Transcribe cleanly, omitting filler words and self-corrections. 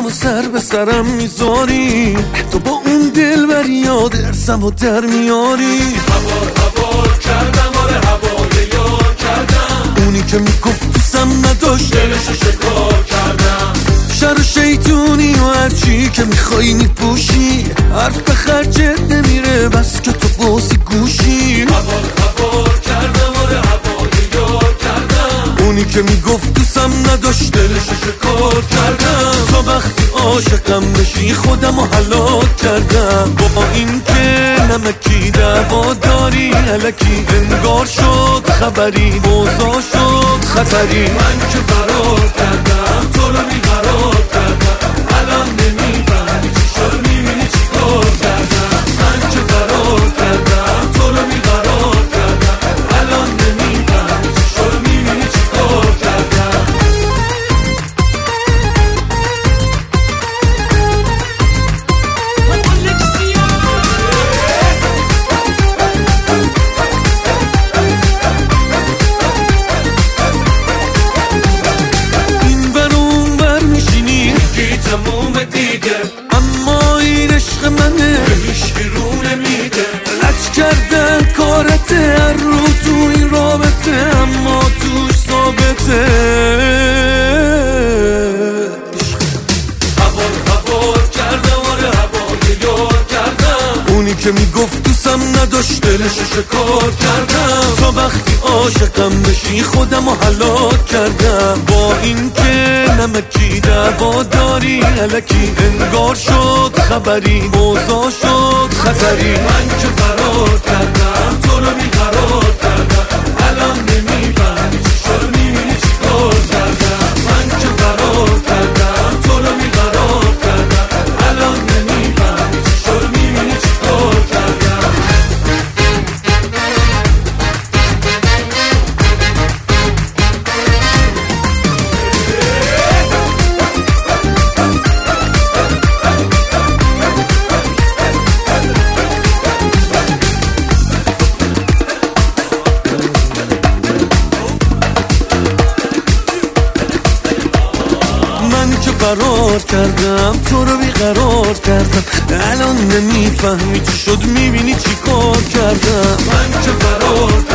و سر به سرم میذاری، تو با اون دل بر یاد ارسم و در میاری. هوار کردم، آره هوای یار کردم، اونی که میگفت دوستم نداشت دلشو شکار کردم. شر و شیطونی و هرچی که میخوایی میپوشی، حرف به خرجت نمیره بس که تو بازی گوشی. هوار کردم، آره هوای یار کردم، اونی که میگفت دوستم نداشت دلشو شکار کردم. تو وقتی عاشقم بشی خودم رو هلاک کردم. با این که نمکی دعوا داری الکی انگار شد خبری، اوضاع شد خطری. من که فرار کردم تو رو بیقرار کردم، الان نمیفهمی چی شد میبینی چی کار کردم. من که فرار کردم تو رو بیقرار کردم، الان نمیفهمی چی شد میبینی چی کار کردم. این ور اون ور میشینی میگی تموم دیگه، اما این عشق منه به هیچکی رو نمیده. لج کردن کارته هر رو تو این رابطه، اما توش ثابته. هوار کردم، آره هوای یار کردم، اونی که میگفت دوستم نداشت دلشو شکار کردم. تو وقتی عاشقم بشی خودم رو هلاک کردم. با این که نمکی دعوا داری الکی انگار شد خبری، اوضاع شد خطری. من که فرار کردم تو رو بیقرار کردم، الان نمیفهمی چی شد میبینی چی کار کردم. من که فرار کردم تو رو بیقرار کردم، الان نمیفهمی چی شد میبینی چی کار کردم. من که فرار کردم تو رو بیقرار کردم، الان نمیفهمی چی شد میبینی چی کار کردم. من که فرار